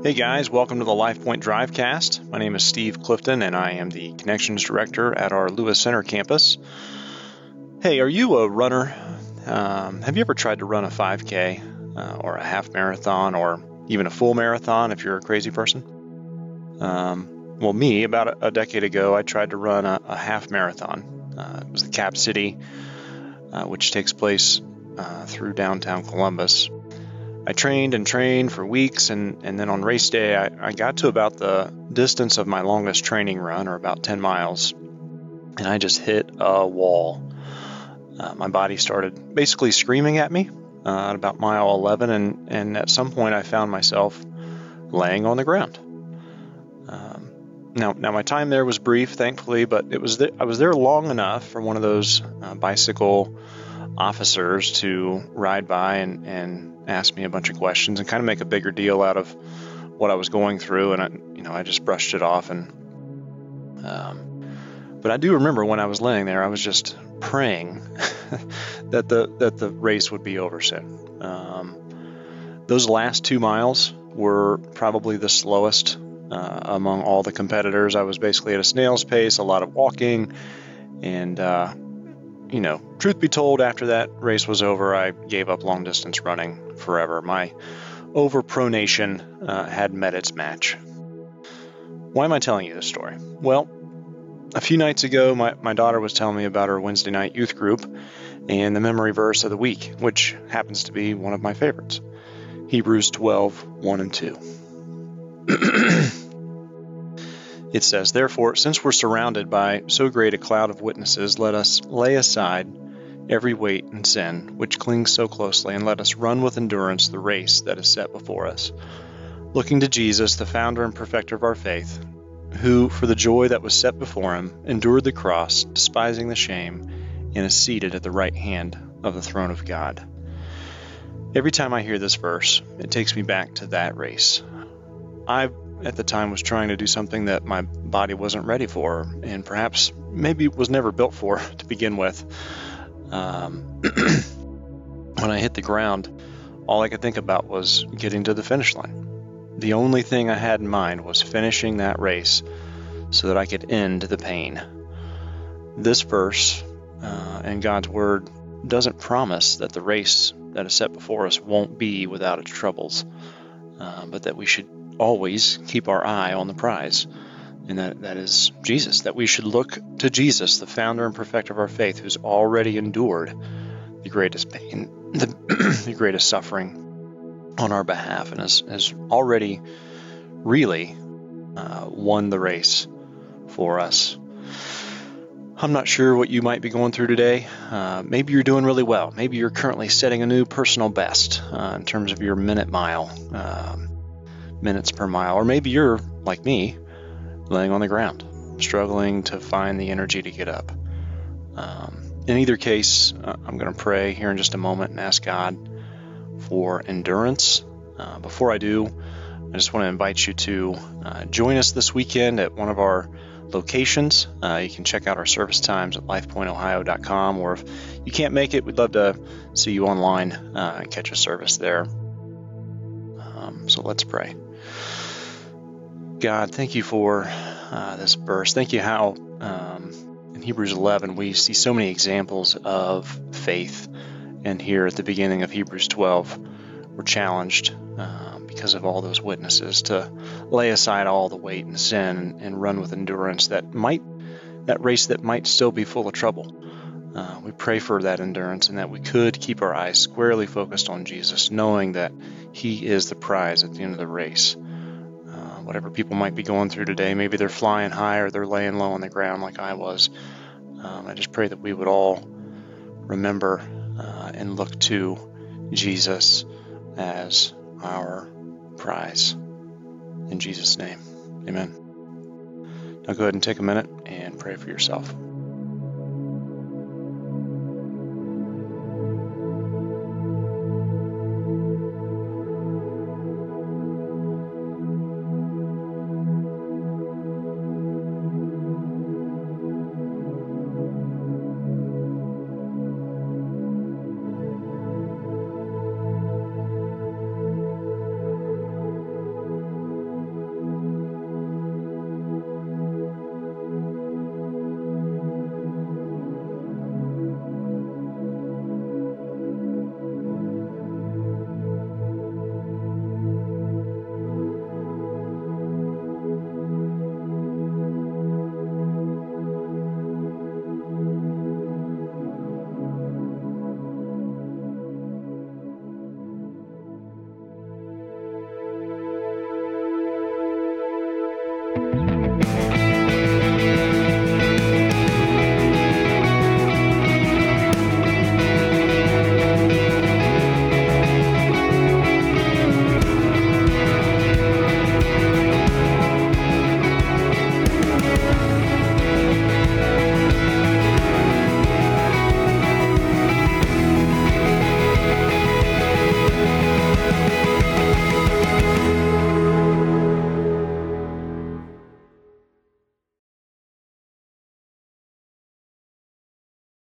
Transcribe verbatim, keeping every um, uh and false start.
Hey guys, welcome to the LifePoint Drivecast. My name is Steve Clifton and I am the Connections Director at our Lewis Center campus. Hey, are you a runner? Um, have you ever tried to run a five K uh, or a half marathon or even a full marathon if you're a crazy person? Um, well, me, about a, a decade ago, I tried to run a, a half marathon. Uh, it was the Cap City, uh, which takes place uh, through downtown Columbus. I trained and trained for weeks, and, and then on race day, I, I got to about the distance of my longest training run, or about ten miles, and I just hit a wall. Uh, my body started basically screaming at me uh, at about mile eleven, and, and at some point I found myself laying on the ground. Um, now, now my time there was brief, thankfully, but it was th- I was there long enough for one of those uh, bicycle officers to ride by and, and ask me a bunch of questions and kind of make a bigger deal out of what I was going through. And I, you know, I just brushed it off. And, um, but I do remember when I was laying there, I was just praying that the, that the race would be over soon. Um, those last two miles were probably the slowest, uh, among all the competitors. I was basically at a snail's pace, a lot of walking, and, uh, you know, truth be told, after that race was over, I gave up long distance running forever. My overpronation uh, had met its match. Why am I telling you this story? Well, a few nights ago, my, my daughter was telling me about her Wednesday night youth group and the memory verse of the week, which happens to be one of my favorites, Hebrews twelve, one and two. It says, "Therefore, since we're surrounded by so great a cloud of witnesses, let us lay aside every weight and sin which clings so closely, and let us run with endurance the race that is set before us, looking to Jesus, the founder and perfecter of our faith, who, for the joy that was set before him, endured the cross, despising the shame, and is seated at the right hand of the throne of God." Every time I hear this verse, it takes me back to that race. I at the time was trying to do something that my body wasn't ready for, and perhaps maybe was never built for to begin with. Um, when I hit the ground, all I could think about was getting to the finish line. The only thing I had in mind was finishing that race so that I could end the pain. This verse uh, and God's word doesn't promise that the race that is set before us won't be without its troubles, uh, but that we should always keep our eye on the prize, and that, that is Jesus, that we should look to Jesus, the founder and perfecter of our faith, who's already endured the greatest pain, the, the greatest suffering on our behalf, and has, has already really uh, won the race for us. I'm not sure what you might be going through today. Uh, maybe you're doing really well. Maybe you're currently setting a new personal best uh, in terms of your minute mile, um, minutes per mile, or maybe you're like me, laying on the ground, struggling to find the energy to get up. Um, in either case, uh, I'm going to pray here in just a moment and ask God for endurance. Uh, before I do, I just want to invite you to uh, join us this weekend at one of our locations. Uh, you can check out our service times at life point ohio dot com, or if you can't make it, we'd love to see you online uh, and catch a service there. Um, so let's pray. God, thank you for uh, this verse. Thank you how um, in Hebrews eleven we see so many examples of faith, and here at the beginning of Hebrews twelve we're challenged uh, because of all those witnesses to lay aside all the weight and sin and, and run with endurance that might that race that might still be full of trouble. Uh, we pray for that endurance and that we could keep our eyes squarely focused on Jesus, knowing that he is the prize at the end of the race. Uh, whatever people might be going through today, maybe they're flying high or they're laying low on the ground like I was. Um, I just pray that we would all remember uh, and look to Jesus as our prize. In Jesus' name, amen. Now go ahead and take a minute and pray for yourself.